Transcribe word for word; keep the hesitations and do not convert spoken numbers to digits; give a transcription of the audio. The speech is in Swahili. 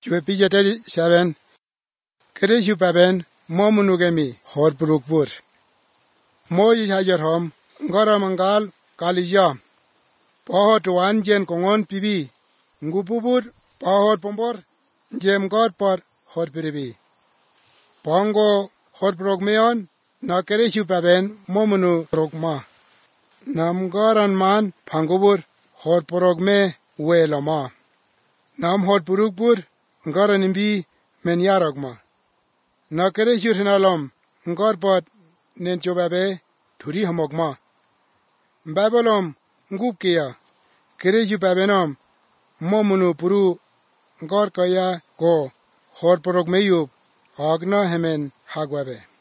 Chwe pija thirty-seven. Kere shu paben mo munugemi hor burukbur. Mo yihajarhom ngara mangal kalija. Pahot wan jen kongon pibi. Ngupubur pahot pombor jem god par hor piribi. Pongo hor progmeon na kere shu paben mo munu progma. Nam garan man pangubur hor progme welama. Nam hor burukbur ngaran imbi men yaragma. Na kere shu hinalom ngar pat nen chobabe thuri hamogma. Babalom ngup kia kere shu pabenom mo munu puru ngar kaya ko hor progmeyub agna hemen hagwabe.